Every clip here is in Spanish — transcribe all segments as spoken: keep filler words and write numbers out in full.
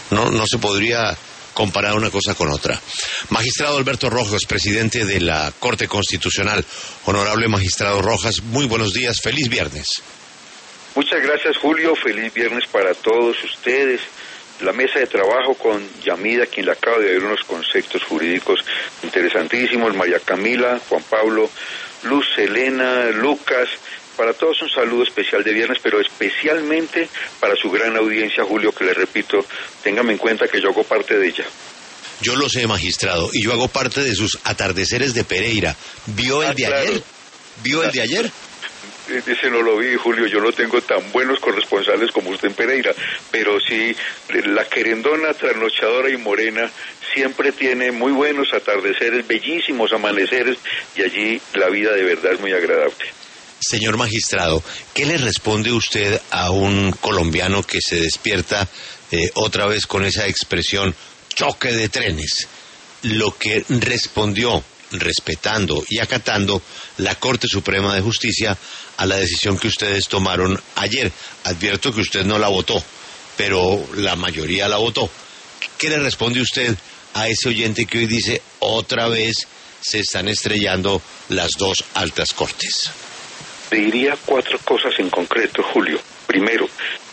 No, no se podría comparar una cosa con otra. Magistrado Alberto Rojas, presidente de la Corte Constitucional. Honorable magistrado Rojas, muy buenos días, feliz viernes. Muchas gracias, Julio, feliz viernes para todos ustedes. La mesa de trabajo con Yamida, quien le acaba de dar unos conceptos jurídicos interesantísimos, María Camila, Juan Pablo, Luz, Elena, Lucas. Para todos un saludo especial de viernes, pero especialmente para su gran audiencia, Julio, que le repito, téngame en cuenta que yo hago parte de ella. Yo lo sé, magistrado, y yo hago parte de sus atardeceres de Pereira. ¿Vio el ah, de claro. ayer? ¿Vio el de ayer? Ese no lo vi, Julio, yo no tengo tan buenos corresponsales como usted en Pereira, pero sí, la querendona, trasnochadora y morena siempre tiene muy buenos atardeceres, bellísimos amaneceres, y allí la vida de verdad es muy agradable. Señor magistrado, ¿qué le responde usted a un colombiano que se despierta eh, otra vez con esa expresión choque de trenes? Lo que respondió, respetando y acatando la Corte Suprema de Justicia a la decisión que ustedes tomaron ayer. Advierto que usted no la votó, pero la mayoría la votó. ¿Qué le responde usted a ese oyente que hoy dice otra vez se están estrellando las dos altas cortes? Le diría cuatro cosas en concreto, Julio. Primero,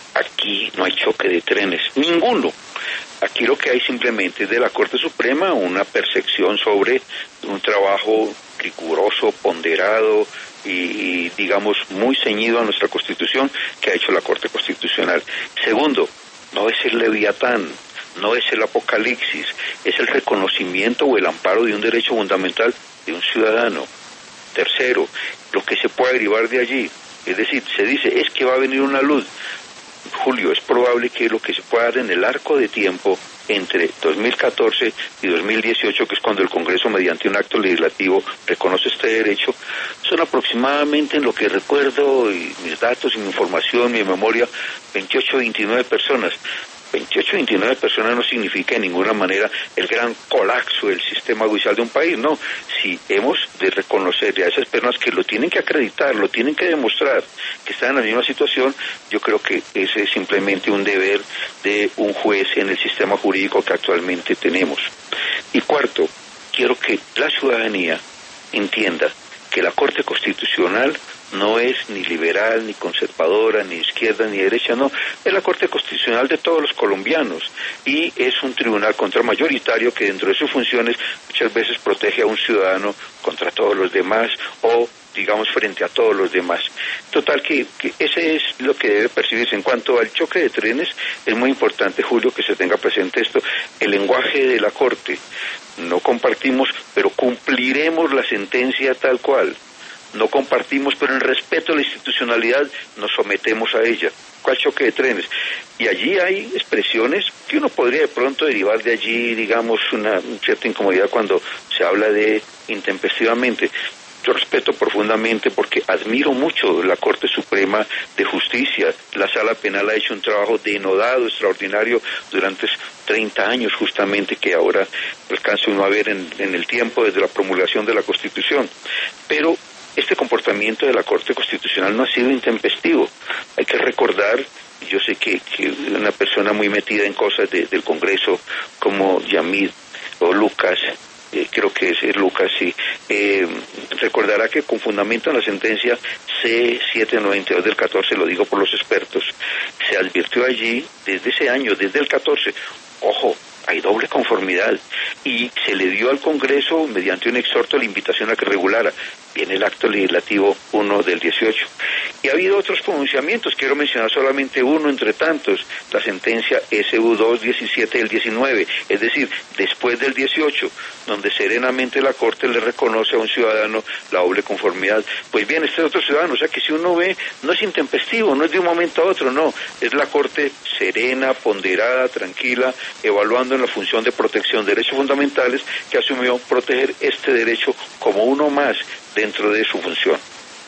aquí no hay choque de trenes, ninguno. Aquí lo que hay simplemente es de la Corte Suprema una percepción sobre un trabajo riguroso, ponderado y, y digamos muy ceñido a nuestra Constitución que ha hecho la Corte Constitucional. Segundo, no es el Leviatán, no es el Apocalipsis, es el reconocimiento o el amparo de un derecho fundamental de un ciudadano. Tercero, lo que se puede derivar de allí, es decir, se dice es que va a venir una luz. Julio, es probable que lo que se pueda dar en el arco de tiempo entre dos mil catorce y dos mil dieciocho, que es cuando el Congreso mediante un acto legislativo reconoce este derecho, son aproximadamente, en lo que recuerdo, y mis datos, y mi información, mi memoria, veintiocho, veintinueve personas. veintiocho, veintinueve personas no significa de ninguna manera el gran colapso del sistema judicial de un país, no. Si hemos de reconocerle a esas personas que lo tienen que acreditar, lo tienen que demostrar, que están en la misma situación, yo creo que ese es simplemente un deber de un juez en el sistema jurídico que actualmente tenemos. Y cuarto, quiero que la ciudadanía entienda que la Corte Constitucional no es ni liberal, ni conservadora, ni izquierda, ni derecha, no, es la Corte Constitucional de todos los colombianos y es un tribunal contramayoritario que dentro de sus funciones muchas veces protege a un ciudadano contra todos los demás o digamos frente a todos los demás. Total que, que ese es lo que debe percibirse. En cuanto al choque de trenes, es muy importante, Julio, que se tenga presente esto, el lenguaje de la Corte. No compartimos, pero cumpliremos la sentencia tal cual. No compartimos, pero en respeto a la institucionalidad nos sometemos a ella. ¿Cuál choque de trenes? Y allí hay expresiones que uno podría de pronto derivar de allí, digamos, una cierta incomodidad cuando se habla de intempestivamente. Yo respeto profundamente porque admiro mucho la Corte Suprema de Justicia. La Sala Penal ha hecho un trabajo denodado, extraordinario, durante treinta años justamente, que ahora alcanza uno a ver en, en el tiempo desde la promulgación de la Constitución. Pero este comportamiento de la Corte Constitucional no ha sido intempestivo. Hay que recordar, yo sé que, que una persona muy metida en cosas de, del Congreso como Yamid o Lucas, Eh, creo que es Lucas, sí, eh, recordará que con fundamento en la sentencia C setecientos noventa y dos del catorce, lo digo por los expertos, se advirtió allí desde ese año, desde el catorce, ojo, hay doble conformidad, y se le dio al Congreso, mediante un exhorto, la invitación a que regulara. Viene el acto legislativo uno del dieciocho. Y ha habido otros pronunciamientos, quiero mencionar solamente uno entre tantos, la sentencia S U dos diecisiete del diecinueve, es decir, después del dieciocho, donde serenamente la Corte le reconoce a un ciudadano la doble conformidad. Pues bien, este es otro ciudadano, o sea que si uno ve, no es intempestivo, no es de un momento a otro, no, es la Corte serena, ponderada, tranquila, evaluando en la función de protección de derechos fundamentales, que asumió proteger este derecho como uno más dentro de su función.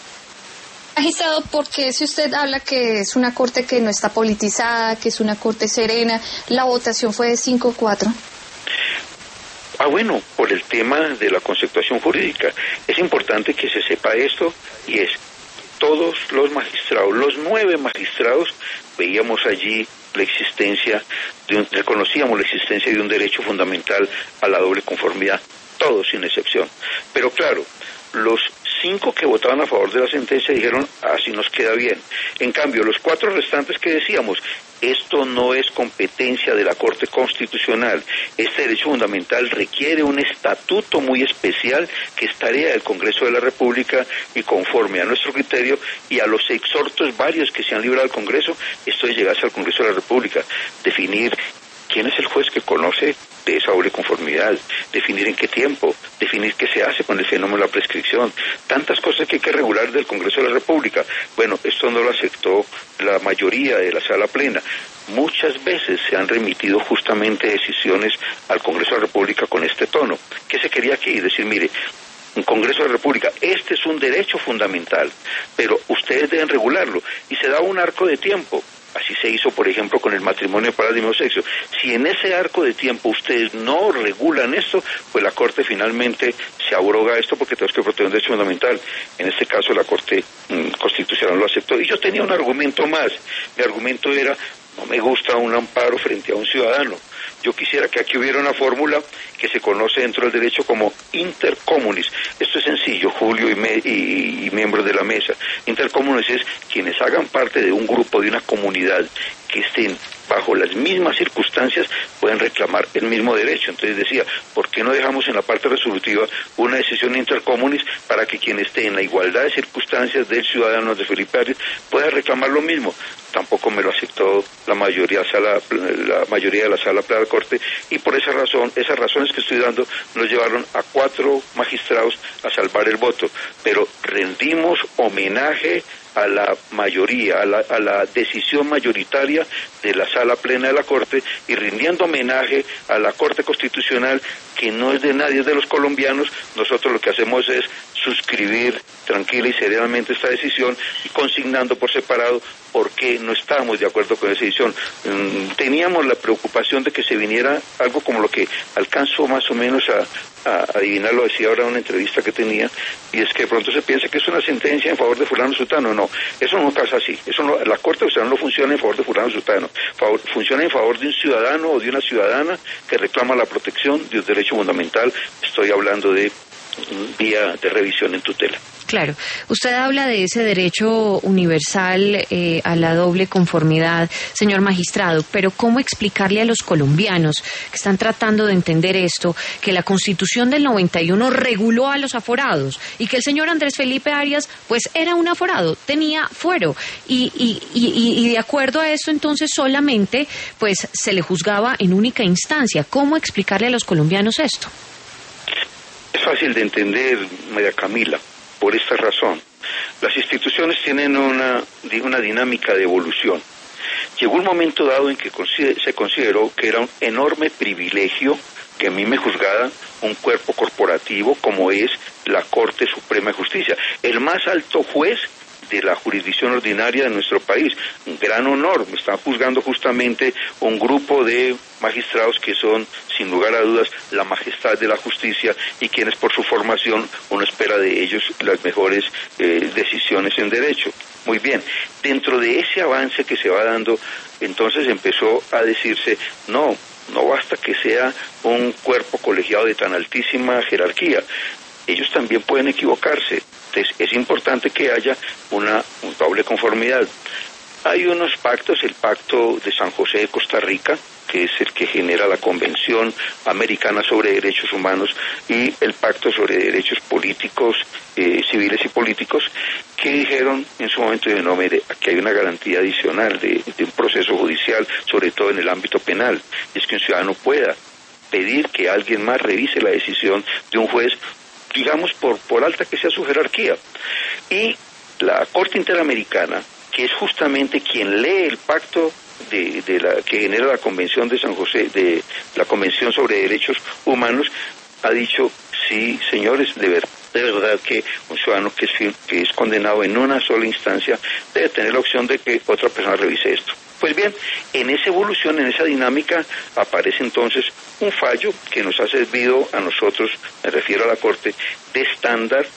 Magistrado, ¿por qué si usted habla que es una corte que no está politizada, que es una corte serena, la votación fue de cinco a cuatro? Ah, bueno, por el tema de la conceptuación jurídica. Es importante que se sepa esto, y es, todos los magistrados, los nueve magistrados, veíamos allí la existencia, de un, reconocíamos la existencia de un derecho fundamental a la doble conformidad, todos sin excepción. Pero claro, los cinco que votaban a favor de la sentencia dijeron, así nos queda bien. En cambio, los cuatro restantes que decíamos, esto no es competencia de la Corte Constitucional, este derecho fundamental requiere un estatuto muy especial que es tarea del Congreso de la República y conforme a nuestro criterio y a los exhortos varios que se han librado al Congreso, esto es llegarse al Congreso de la República, definir quién es el juez que conoce de esa doble conformidad, definir en qué tiempo, definir qué se hace con el fenómeno de la prescripción, tantas cosas que hay que regular del Congreso de la República. Bueno, esto no lo aceptó la mayoría de la sala plena. Muchas veces se han remitido justamente decisiones al Congreso de la República con este tono. ¿Qué se quería aquí? Decir, mire, un Congreso de la República, este es un derecho fundamental, pero ustedes deben regularlo, y se da un arco de tiempo. Así se hizo, por ejemplo, con el matrimonio para el mismo sexo. Si en ese arco de tiempo ustedes no regulan esto, pues la Corte finalmente se abroga esto porque tenemos que proteger un derecho fundamental. En este caso la Corte mmm, Constitucional lo aceptó. Y yo tenía un argumento más. Mi argumento era, no me gusta un amparo frente a un ciudadano. Yo quisiera que aquí hubiera una fórmula que se conoce dentro del derecho como inter communis. Esto es sencillo, Julio y, me, y, y miembros de la mesa. Inter communis es quienes hagan parte de un grupo, de una comunidad, que estén bajo las mismas circunstancias, pueden reclamar el mismo derecho. Entonces decía, ¿por qué no dejamos en la parte resolutiva una decisión inter communis para que quien esté en la igualdad de circunstancias del ciudadano de Felipe Arias pueda reclamar lo mismo? Tampoco me lo aceptó la mayoría, sala, la mayoría de la sala plena de la Corte, y por esa razón, esas razones que estoy dando nos llevaron a cuatro magistrados a salvar el voto. Pero rendimos homenaje a la mayoría, a la, a la decisión mayoritaria de la sala plena de la Corte, y rindiendo homenaje a la Corte Constitucional, que no es de nadie, es de los colombianos. Nosotros lo que hacemos es suscribir tranquila y serenamente esta decisión y consignando por separado por qué no estábamos de acuerdo con esa decisión. Teníamos la preocupación de que se viniera algo como lo que alcanzó más o menos a, a adivinar, lo decía ahora en una entrevista que tenía, y es que de pronto se piensa que es una sentencia en favor de fulano sutano. No, eso no pasa así. Eso no, la Corte Constitucional no funciona en favor de fulano sutano, favor, funciona en favor de un ciudadano o de una ciudadana que reclama la protección de un derecho fundamental. Estoy hablando de vía de revisión en tutela. Claro, usted habla de ese derecho universal eh, a la doble conformidad, señor magistrado, pero ¿cómo explicarle a los colombianos que están tratando de entender esto, que la Constitución del noventa y uno reguló a los aforados y que el señor Andrés Felipe Arias pues era un aforado, tenía fuero, y, y, y, y de acuerdo a eso entonces solamente pues se le juzgaba en única instancia? ¿Cómo explicarle a los colombianos esto? Es fácil de entender, María Camila, por esta razón. Las instituciones tienen una, una dinámica de evolución. Llegó un momento dado en que se consideró que era un enorme privilegio que a mí me juzgara un cuerpo corporativo como es la Corte Suprema de Justicia, el más alto juez de la jurisdicción ordinaria de nuestro país. Un gran honor. Me están juzgando justamente un grupo de magistrados que son, sin lugar a dudas, la majestad de la justicia, y quienes por su formación uno espera de ellos las mejores eh, decisiones en derecho. Muy bien, dentro de ese avance que se va dando, entonces empezó a decirse, no, no basta que sea un cuerpo colegiado de tan altísima jerarquía, ellos también pueden equivocarse. Entonces es importante que haya una, una doble conformidad. Hay unos pactos, el pacto de San José de Costa Rica, que es el que genera la Convención Americana sobre Derechos Humanos, y el pacto sobre derechos políticos, eh, civiles y políticos, que dijeron en su momento, de no, mire, aquí hay una garantía adicional de, de un proceso judicial, sobre todo en el ámbito penal, es que un ciudadano pueda pedir que alguien más revise la decisión de un juez, digamos, por, por alta que sea su jerarquía. Y la Corte Interamericana, que es justamente quien lee el pacto de, de la que genera la Convención de San José, de la Convención sobre Derechos Humanos, ha dicho, sí, señores, de verdad, de verdad que un ciudadano que es, que es condenado en una sola instancia debe tener la opción de que otra persona revise esto. Pues bien, en esa evolución, en esa dinámica, aparece entonces un fallo que nos ha servido a nosotros, me refiero a la Corte, de estándar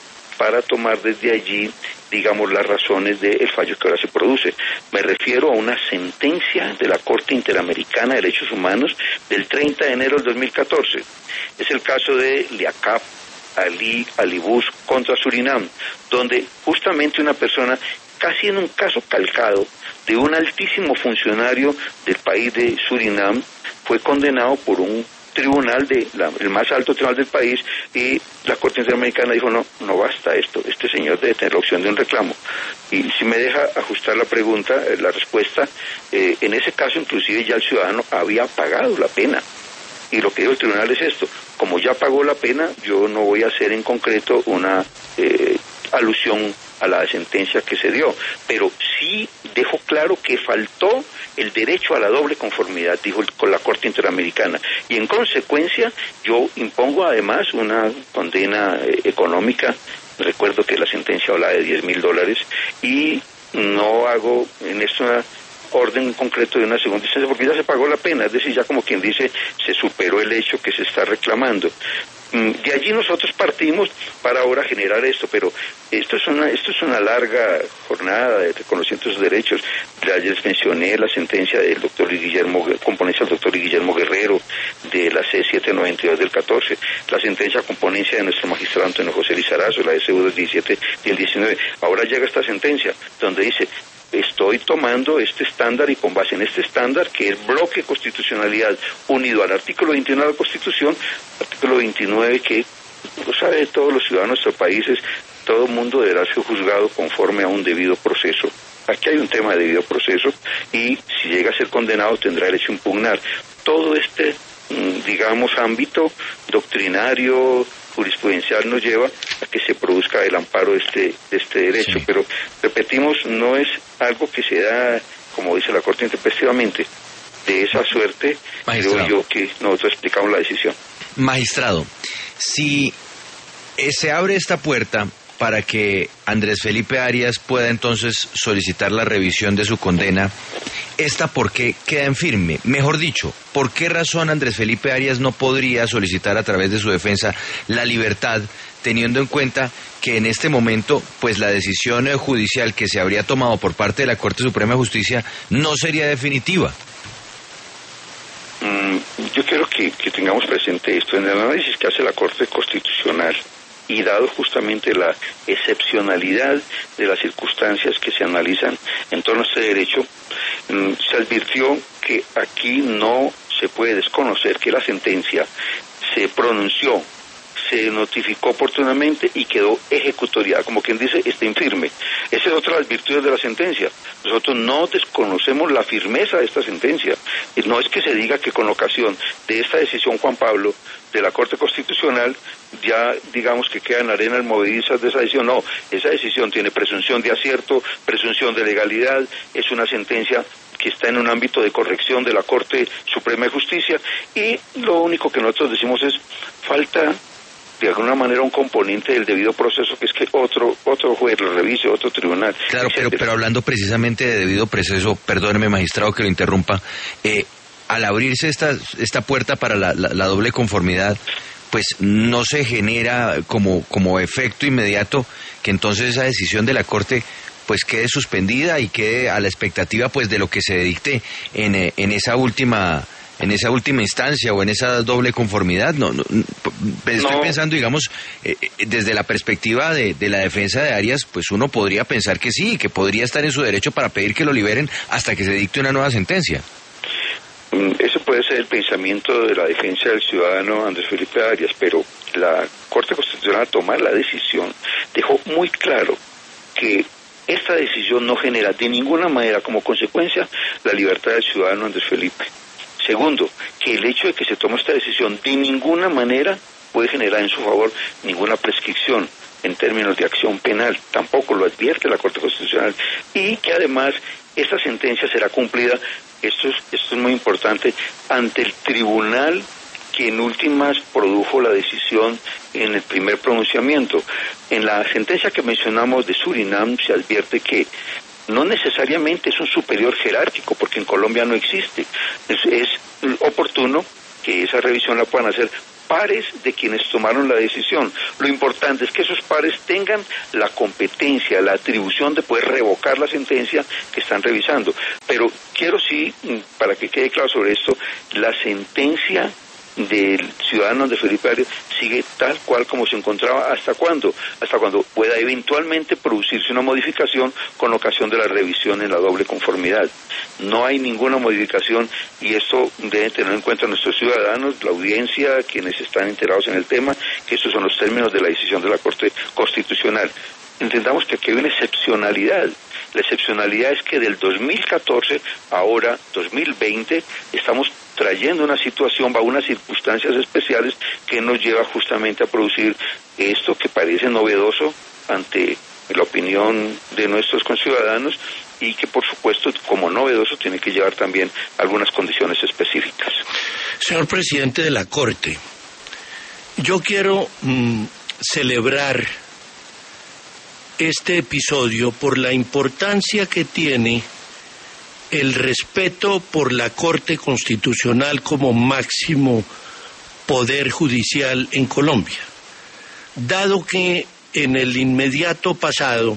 para tomar desde allí, digamos, las razones del fallo que ahora se produce. Me refiero a una sentencia de la Corte Interamericana de Derechos Humanos del treinta de enero del dos mil catorce. Es el caso de Liaqab Ali Alibus contra Surinam, donde justamente una persona, casi en un caso calcado, de un altísimo funcionario del país de Surinam, fue condenado por un tribunal, de la, el más alto tribunal del país, y la Corte Interamericana dijo, no, no basta esto, este señor debe tener la opción de un reclamo. Y si me deja ajustar la pregunta, la respuesta, eh, en ese caso inclusive ya el ciudadano había pagado la pena. Y lo que dijo el tribunal es esto: como ya pagó la pena, yo no voy a hacer en concreto una eh, alusión a la sentencia que se dio, pero sí dejo claro que faltó el derecho a la doble conformidad, dijo con la Corte Interamericana, y en consecuencia yo impongo además una condena eh, económica. Recuerdo que la sentencia hablaba de diez mil dólares, y no hago en esto una orden concreto de una segunda instancia, porque ya se pagó la pena, es decir, ya como quien dice, se superó el hecho que se está reclamando. De allí nosotros partimos para ahora generar esto, pero esto es una esto es una larga jornada de reconocimiento de sus derechos. Ya les mencioné la sentencia del doctor Guillermo, componencia del doctor Guillermo Guerrero, de la C setecientos noventa y dos del catorce, la sentencia componencia de nuestro magistrado Antonio José Lizarazo, la S U del diecisiete y el diecinueve. Ahora llega esta sentencia, donde dice: estoy tomando este estándar, y con base en este estándar, que es bloque constitucionalidad unido al artículo veintiuno de la Constitución, artículo veintinueve, que lo sabe todos los ciudadanos de nuestros países, todo el mundo deberá ser juzgado conforme a un debido proceso. Aquí hay un tema de debido proceso, y si llega a ser condenado tendrá derecho a impugnar. Todo este, digamos, ámbito doctrinario, jurisprudencial, nos lleva a que se produzca el amparo de este, de este derecho. Sí. Pero, repetimos, no es algo que se da, como dice la Corte, intempestivamente. De esa suerte, creo yo que nosotros explicamos la decisión. Magistrado, si se abre esta puerta para que Andrés Felipe Arias pueda entonces solicitar la revisión de su condena, ¿esta por qué queda en firme? Mejor dicho, ¿por qué razón Andrés Felipe Arias no podría solicitar a través de su defensa la libertad, teniendo en cuenta que en este momento, pues la decisión judicial que se habría tomado por parte de la Corte Suprema de Justicia no sería definitiva? Mm, yo quiero que, que tengamos presente esto. En el análisis que hace la Corte Constitucional, y dado justamente la excepcionalidad de las circunstancias que se analizan en torno a este derecho, se advirtió que aquí no se puede desconocer que la sentencia se pronunció, se notificó oportunamente y quedó ejecutoriada, como quien dice, está infirme. Esa es otra de las virtudes de la sentencia. Nosotros no desconocemos la firmeza de esta sentencia. No es que se diga que con ocasión de esta decisión, Juan Pablo, de la Corte Constitucional, ya digamos que quedan arenas movedizas de esa decisión. No, esa decisión tiene presunción de acierto, presunción de legalidad, es una sentencia que está en un ámbito de corrección de la Corte Suprema de Justicia, y lo único que nosotros decimos es, falta de alguna manera un componente del debido proceso, que es que otro otro juez lo revise, otro tribunal. Claro, pero, pero hablando precisamente de debido proceso, perdóneme, magistrado, que lo interrumpa, eh, al abrirse esta esta puerta para la, la, la doble conformidad, pues no se genera como, como efecto inmediato que entonces esa decisión de la Corte pues quede suspendida y quede a la expectativa pues de lo que se dicte en, en esa última en esa última instancia o en esa doble conformidad. No, no estoy no. pensando, digamos, eh, desde la perspectiva de, de la defensa de Arias, pues uno podría pensar que sí, que podría estar en su derecho para pedir que lo liberen hasta que se dicte una nueva sentencia. Eso puede ser el pensamiento de la defensa del ciudadano Andrés Felipe Arias, pero la Corte Constitucional, al tomar la decisión, dejó muy claro que esta decisión no genera de ninguna manera como consecuencia la libertad del ciudadano Andrés Felipe. Segundo, que el hecho de que se tome esta decisión de ninguna manera puede generar en su favor ninguna prescripción en términos de acción penal, tampoco lo advierte la Corte Constitucional, y que además esta sentencia será cumplida, esto es, esto es muy importante, ante el tribunal que en últimas produjo la decisión en el primer pronunciamiento. En la sentencia que mencionamos de Surinam se advierte que no necesariamente es un superior jerárquico, porque en Colombia no existe. Es, es oportuno que esa revisión la puedan hacer pares de quienes tomaron la decisión. Lo importante es que esos pares tengan la competencia, la atribución de poder revocar la sentencia que están revisando. Pero quiero sí, para que quede claro sobre esto, la sentencia del ciudadano de Felipe Arias sigue tal cual como se encontraba. ¿Hasta cuándo? Hasta cuando pueda eventualmente producirse una modificación con ocasión de la revisión en la doble conformidad. No hay ninguna modificación y esto deben tener en cuenta nuestros ciudadanos, la audiencia, quienes están enterados en el tema, que estos son los términos de la decisión de la Corte Constitucional. Entendamos que aquí hay una excepcionalidad. La excepcionalidad es que del dos mil catorce, ahora dos mil veinte, estamos trayendo una situación bajo unas circunstancias especiales que nos lleva justamente a producir esto que parece novedoso ante la opinión de nuestros conciudadanos y que por supuesto como novedoso tiene que llevar también algunas condiciones específicas. Señor presidente de la Corte, yo quiero mmm, celebrar este episodio por la importancia que tiene el respeto por la Corte Constitucional como máximo poder judicial en Colombia, dado que en el inmediato pasado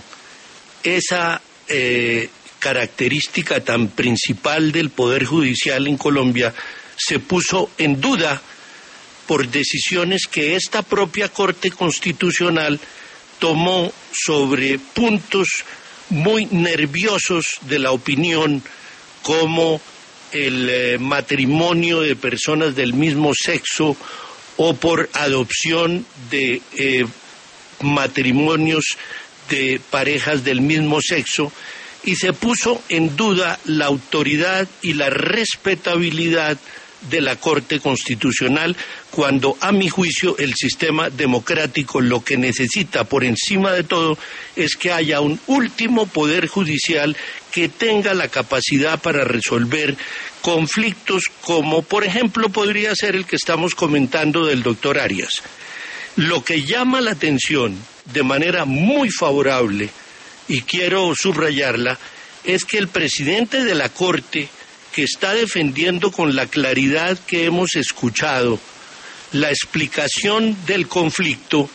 esa eh, característica tan principal del poder judicial en Colombia se puso en duda por decisiones que esta propia Corte Constitucional tomó sobre puntos muy nerviosos de la opinión, como el eh, matrimonio de personas del mismo sexo o por adopción de eh, matrimonios de parejas del mismo sexo, y se puso en duda la autoridad y la respetabilidad de la Corte Constitucional, cuando a mi juicio el sistema democrático lo que necesita por encima de todo es que haya un último poder judicial que tenga la capacidad para resolver conflictos como por ejemplo podría ser el que estamos comentando del doctor Arias. Lo que llama la atención de manera muy favorable, y quiero subrayarla, es que el presidente de la Corte, que está defendiendo con la claridad que hemos escuchado la explicación del conflicto,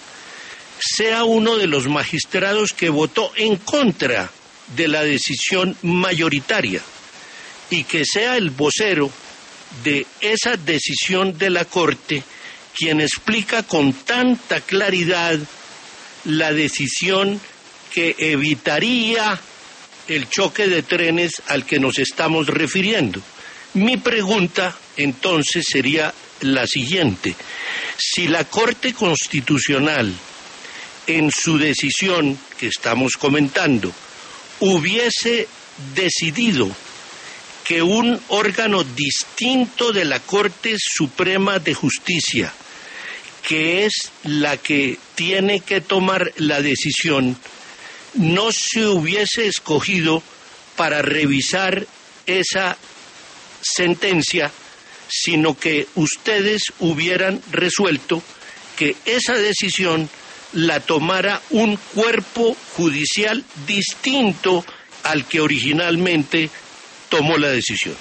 sea uno de los magistrados que votó en contra de la decisión mayoritaria y que sea el vocero de esa decisión de la Corte quien explica con tanta claridad la decisión que evitaría el choque de trenes al que nos estamos refiriendo. Mi pregunta entonces sería la siguiente: si la Corte Constitucional en su decisión que estamos comentando hubiese decidido que un órgano distinto de la Corte Suprema de Justicia, que es la que tiene que tomar la decisión, no se hubiese escogido para revisar esa sentencia, sino que ustedes hubieran resuelto que esa decisión la tomara un cuerpo judicial distinto al que originalmente tomó la decisión.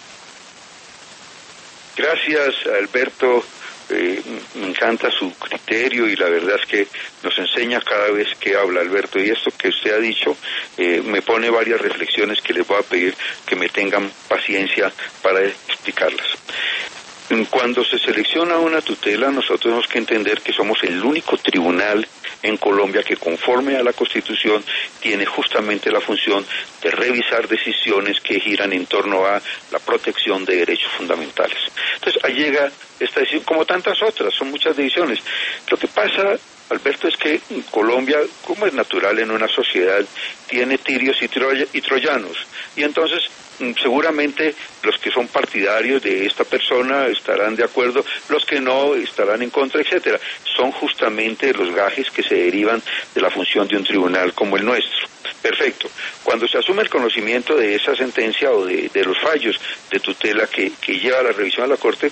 Gracias, Alberto. Eh, me encanta su criterio y la verdad es que nos enseña cada vez que habla, Alberto, y esto que usted ha dicho eh, me pone varias reflexiones que les voy a pedir que me tengan paciencia para explicarlas. Cuando se selecciona una tutela, nosotros tenemos que entender que somos el único tribunal en Colombia que, conforme a la Constitución, tiene justamente la función de revisar decisiones que giran en torno a la protección de derechos fundamentales. Entonces, ahí llega esta decisión, como tantas otras, son muchas decisiones. Lo que pasa, Alberto, es que Colombia, como es natural en una sociedad, tiene tirios y, troya, y troyanos, y entonces seguramente los que son partidarios de esta persona estarán de acuerdo, los que no estarán en contra, etcétera. Son justamente los gajes que se derivan de la función de un tribunal como el nuestro. Perfecto. Cuando se asume el conocimiento de esa sentencia o de, de los fallos de tutela que, que lleva a la revisión a la Corte,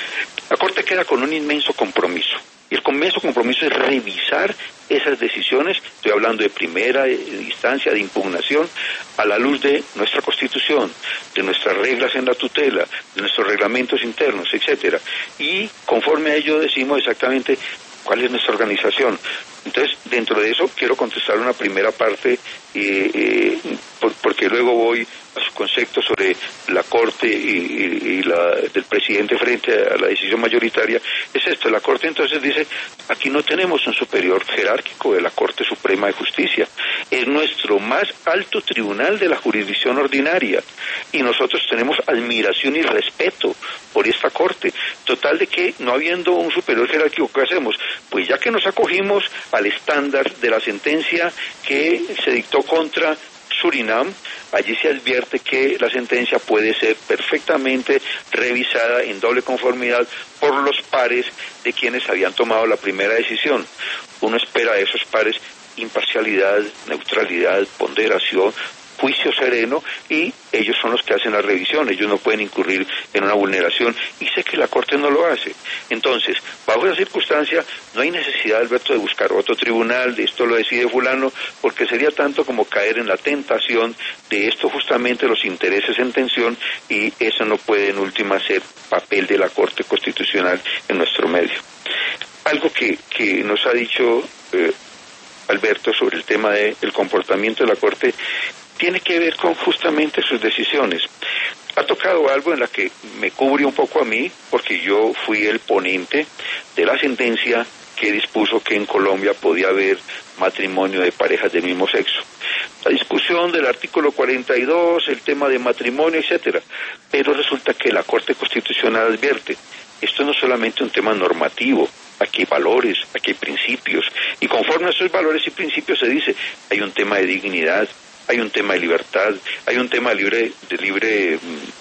la Corte queda con un inmenso compromiso. Y el inmenso compromiso es revisar esas decisiones, estoy hablando de primera instancia, de impugnación, a la luz de nuestra Constitución, de nuestras reglas en la tutela, de nuestros reglamentos internos, etcétera. Y conforme a ello decimos exactamente cuál es nuestra organización. Entonces, dentro de eso quiero contestar una primera parte, eh, eh, por, porque luego voy a su concepto sobre la Corte y, y, y la del presidente frente a la decisión mayoritaria. Es esto, la Corte entonces dice, aquí no tenemos un superior jerárquico de la Corte Suprema de Justicia, es nuestro más alto tribunal de la jurisdicción ordinaria, y nosotros tenemos admiración y respeto por esta Corte, total de que no habiendo un superior jerárquico, ¿qué hacemos? Pues ya que nos acogimos al estándar de la sentencia que se dictó contra Surinam, allí se advierte que la sentencia puede ser perfectamente revisada en doble conformidad por los pares de quienes habían tomado la primera decisión. Uno espera de esos pares imparcialidad, neutralidad, ponderación, juicio sereno, y ellos son los que hacen la revisión, ellos no pueden incurrir en una vulneración, y sé que la Corte no lo hace. Entonces, bajo esa circunstancia, no hay necesidad, Alberto, de buscar otro tribunal, de esto lo decide fulano, porque sería tanto como caer en la tentación de esto justamente los intereses en tensión, y eso no puede en última ser papel de la Corte Constitucional en nuestro medio. Algo que, que nos ha dicho eh, Alberto sobre el tema del comportamiento de la Corte tiene que ver con justamente sus decisiones. Ha tocado algo en la que me cubre un poco a mí, porque yo fui el ponente de la sentencia que dispuso que en Colombia podía haber matrimonio de parejas del mismo sexo. La discusión del artículo cuarenta y dos, el tema de matrimonio, etcétera. Pero resulta que la Corte Constitucional advierte, esto no es solamente un tema normativo, aquí hay valores, aquí hay principios, y conforme a esos valores y principios se dice, hay un tema de dignidad, hay un tema de libertad, hay un tema libre, de libre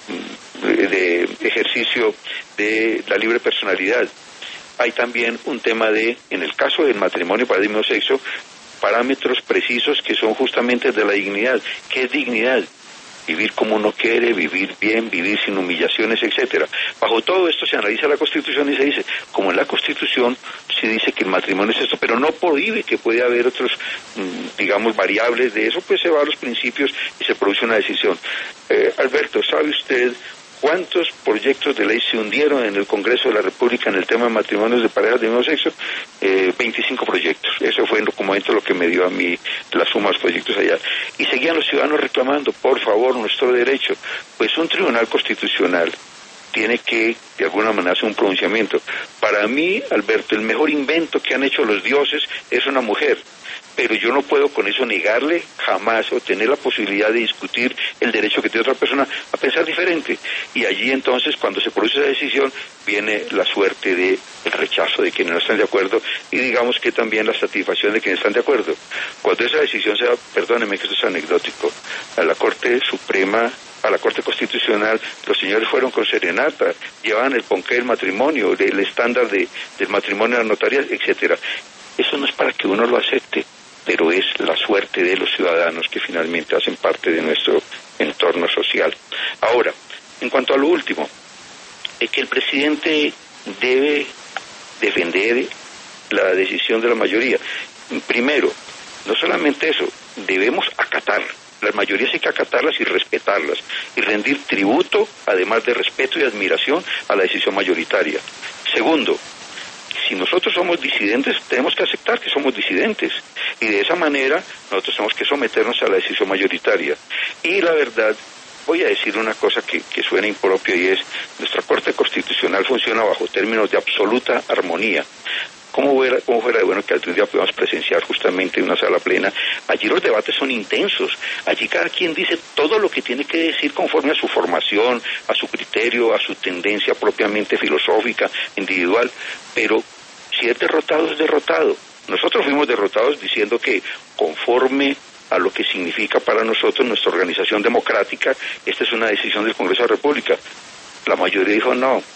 de ejercicio de la libre personalidad. Hay también un tema de, en el caso del matrimonio para el mismo sexo, parámetros precisos que son justamente de la dignidad. ¿Qué es dignidad? Vivir como uno quiere, vivir bien, vivir sin humillaciones, etcétera. Bajo todo esto se analiza la Constitución y se dice, como en la Constitución se dice que el matrimonio es esto, pero no prohíbe que puede haber otros, digamos, variables de eso, pues se va a los principios y se produce una decisión. Eh, Alberto, ¿sabe usted cuántos proyectos de ley se hundieron en el Congreso de la República en el tema de matrimonios de parejas del mismo sexo? Eh, veinticinco proyectos. Eso fue en su momento lo que me dio a mí la suma de los proyectos allá. Y seguían los ciudadanos reclamando, por favor, nuestro derecho. Pues un tribunal constitucional tiene que, de alguna manera, hacer un pronunciamiento. Para mí, Alberto, el mejor invento que han hecho los dioses es una mujer. Pero yo no puedo con eso negarle jamás o tener la posibilidad de discutir el derecho que tiene otra persona a pensar diferente. Y allí entonces, cuando se produce esa decisión, viene la suerte del rechazo de quienes no están de acuerdo y digamos que también la satisfacción de quienes están de acuerdo. Cuando esa decisión se da, perdónenme que esto es anecdótico, a la Corte Suprema, a la Corte Constitucional, los señores fueron con serenata, llevaban el ponqué del matrimonio, el estándar de, del matrimonio de la notaría, etcétera. Eso no es para que uno lo acepte, pero es la suerte de los ciudadanos que finalmente hacen parte de nuestro entorno social. Ahora, en cuanto a lo último, es que el presidente debe defender la decisión de la mayoría. Primero, no solamente eso, debemos acatar. Las mayorías hay que acatarlas y respetarlas, y rendir tributo, además de respeto y admiración, a la decisión mayoritaria. Segundo, si nosotros somos disidentes, tenemos que aceptar que somos disidentes, y de esa manera nosotros tenemos que someternos a la decisión mayoritaria. Y la verdad, voy a decir una cosa que, que suena impropio, y es, nuestra Corte Constitucional funciona bajo términos de absoluta armonía. ¿Cómo fuera, cómo fuera de bueno que algún día podamos presenciar justamente en una sala plena? Allí los debates son intensos, allí cada quien dice todo lo que tiene que decir conforme a su formación, a su criterio, a su tendencia propiamente filosófica, individual, pero si es derrotado, es derrotado. Nosotros fuimos derrotados diciendo que conforme a lo que significa para nosotros nuestra organización democrática, esta es una decisión del Congreso de la República. La mayoría dijo no.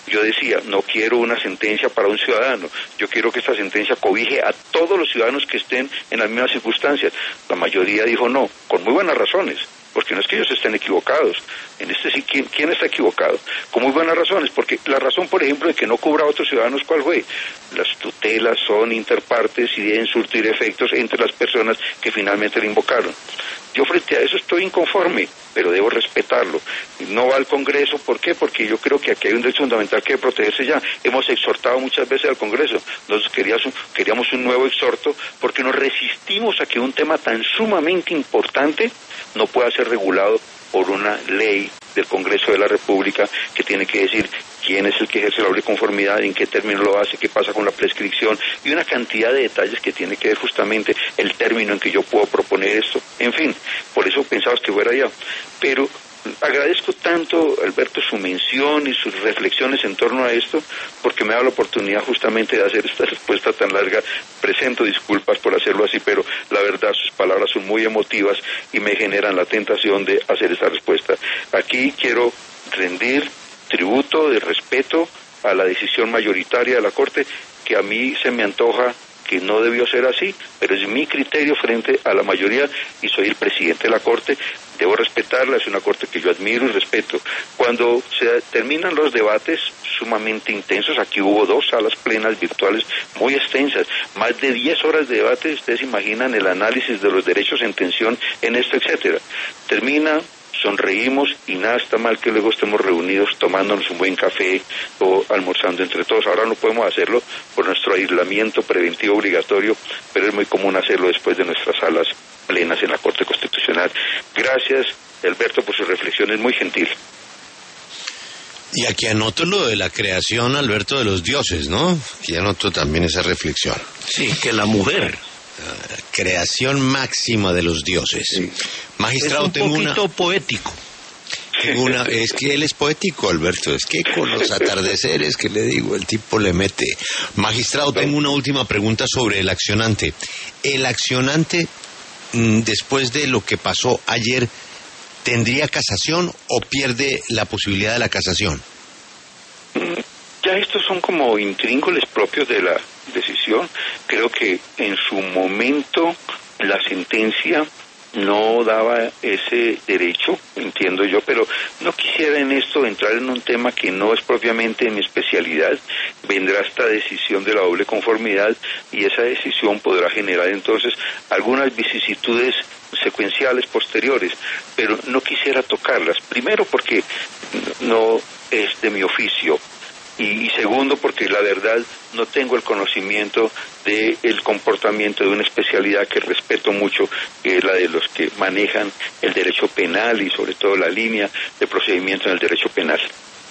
Yo decía, no quiero una sentencia para un ciudadano, yo quiero que esta sentencia cobije a todos los ciudadanos que estén en las mismas circunstancias. La mayoría dijo no, con muy buenas razones, porque no es que ellos estén equivocados. En este sí, ¿quién, quién está equivocado? Con muy buenas razones, porque la razón, por ejemplo, de que no cubra a otros ciudadanos, ¿cuál fue? Las tutelas son interpartes y deben surtir efectos entre las personas que finalmente le invocaron. Yo frente a eso estoy inconforme, pero debo respetarlo. No va al Congreso, ¿por qué? Porque yo creo que aquí hay un derecho fundamental que debe protegerse ya. Hemos exhortado muchas veces al Congreso. Nosotros queríamos un, queríamos un nuevo exhorto porque nos resistimos a que un tema tan sumamente importante no pueda ser regulado por una ley del Congreso de la República que tiene que decir quién es el que ejerce la doble conformidad, en qué término lo hace, qué pasa con la prescripción y una cantidad de detalles que tiene que ver justamente el término en que yo puedo proponer esto. En fin, por eso pensabas que fuera allá. Pero agradezco tanto, Alberto, su mención y sus reflexiones en torno a esto, porque me da la oportunidad justamente de hacer esta respuesta tan larga. Presento disculpas por hacerlo así, pero la verdad sus palabras son muy emotivas y me generan la tentación de hacer esa respuesta. Aquí quiero rendir tributo de respeto a la decisión mayoritaria de la Corte, que a mí se me antoja que no debió ser así, pero es mi criterio frente a la mayoría y soy el presidente de la Corte, debo respetarla, es una Corte que yo admiro y respeto. Cuando se terminan los debates sumamente intensos, aquí hubo dos salas plenas virtuales muy extensas, más de diez horas de debate, ustedes imaginan el análisis de los derechos en tensión en esto, etcétera. Termina, sonreímos y nada está mal que luego estemos reunidos tomándonos un buen café o almorzando entre todos. Ahora no podemos hacerlo por nuestro aislamiento preventivo obligatorio, pero es muy común hacerlo después de nuestras salas plenas en la Corte Constitucional. Gracias, Alberto, por sus reflexiones, muy gentil. Y aquí anoto lo de la creación, Alberto, de los dioses, ¿no? Aquí anoto también esa reflexión. Sí, que la mujer... Creación máxima de los dioses. Sí. Magistrado, es un tengo poquito una... poético. Tengo una... Es que él es poético, Alberto. Es que con los atardeceres que le digo, el tipo le mete. Magistrado, tengo una última pregunta sobre el accionante. ¿El accionante, después de lo que pasó ayer, tendría casación o pierde la posibilidad de la casación? Ya estos son como intríngulis propios de la decisión. Creo que en su momento la sentencia no daba ese derecho, entiendo yo, pero no quisiera en esto entrar en un tema que no es propiamente mi especialidad. Vendrá esta decisión de la doble conformidad y esa decisión podrá generar entonces algunas vicisitudes secuenciales posteriores, pero no quisiera tocarlas. Primero porque no es de mi oficio. Y, y segundo, porque la verdad no tengo el conocimiento del comportamiento de una especialidad que respeto mucho, que es la de los que manejan el derecho penal y sobre todo la línea de procedimiento en el derecho penal.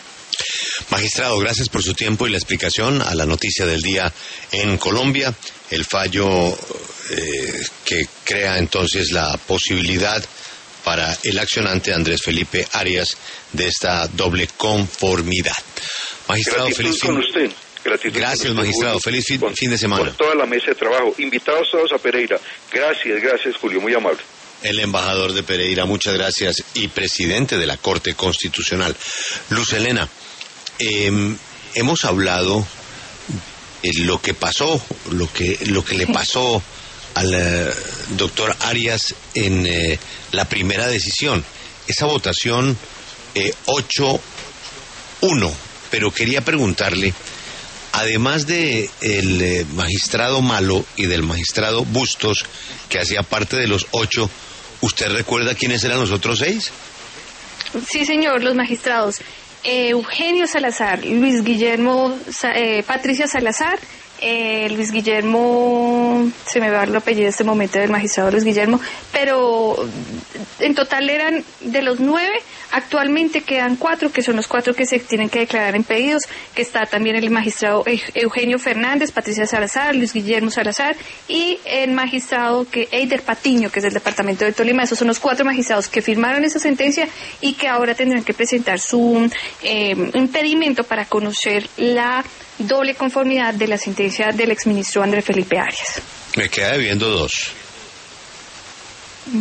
Magistrado, gracias por su tiempo y la explicación a la noticia del día en Colombia, el fallo eh, que crea entonces la posibilidad para el accionante Andrés Felipe Arias de esta doble conformidad. Magistrado, gratitud feliz fin. Con usted. Gratitud gracias, con magistrado. Julio, feliz fin, con, fin de semana. Con toda la mesa de trabajo. Invitados todos a Pereira. Gracias, gracias, Julio. Muy amable. El embajador de Pereira, muchas gracias, y presidente de la Corte Constitucional. Luz Helena, eh, hemos hablado de lo que pasó, lo que, lo que le pasó al eh, doctor Arias en eh, la primera decisión. Esa votación eh, ocho uno. Pero quería preguntarle, además de el eh, magistrado Malo y del magistrado Bustos, que hacía parte de los ocho, ¿usted recuerda quiénes eran los otros seis? Sí, señor, los magistrados. Eh, Eugenio Salazar, Luis Guillermo, eh, Patricia Salazar, eh, Luis Guillermo, se me va el apellido en este momento del magistrado Luis Guillermo, pero en total eran de los nueve. Actualmente quedan cuatro, que son los cuatro que se tienen que declarar impedidos, que está también el magistrado Eugenio Fernández, Patricia Salazar, Luis Guillermo Salazar y el magistrado que Eider Patiño, que es del departamento de Tolima. Esos son los cuatro magistrados que firmaron esa sentencia y que ahora tendrán que presentar su eh, impedimento para conocer la doble conformidad de la sentencia del exministro Andrés Felipe Arias. Me queda debiendo dos.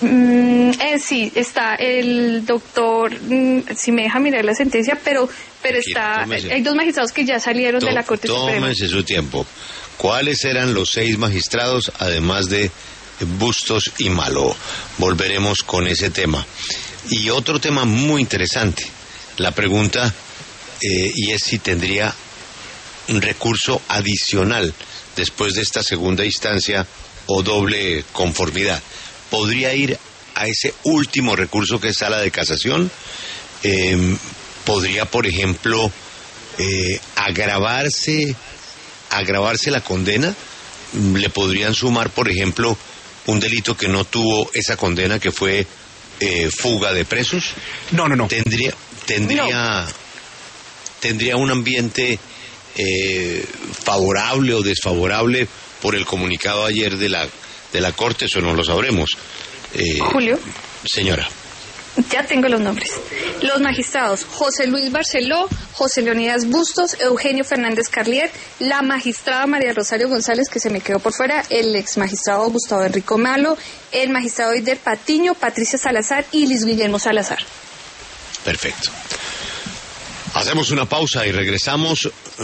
Mm, eh, sí, está el doctor, mm, si me deja mirar la sentencia, pero pero Aquí, está, tómese. hay dos magistrados que ya salieron de la Corte Suprema. Tómese su tiempo. ¿Cuáles eran los seis magistrados, además de Bustos y Malo? Volveremos con ese tema. Y otro tema muy interesante, la pregunta, eh, y es si tendría un recurso adicional después de esta segunda instancia o doble conformidad. ¿Podría ir a ese último recurso que es sala de casación? Eh, ¿Podría, por ejemplo, eh, agravarse, agravarse la condena? ¿Le podrían sumar, por ejemplo, un delito que no tuvo esa condena, que fue eh, fuga de presos? No, no, no. ¿Tendría, tendría, No. tendría un ambiente eh, favorable o desfavorable por el comunicado ayer de la de la Corte? Eso no lo sabremos. Eh, Julio, Señora. ya tengo los nombres. Los magistrados José Luis Barceló, José Leonidas Bustos, Eugenio Fernández Carlier, la magistrada María Rosario González, que se me quedó por fuera, el ex magistrado Gustavo Enrico Malo, el magistrado Eider Patiño, Patricia Salazar y Luis Guillermo Salazar. Perfecto. Hacemos una pausa y regresamos.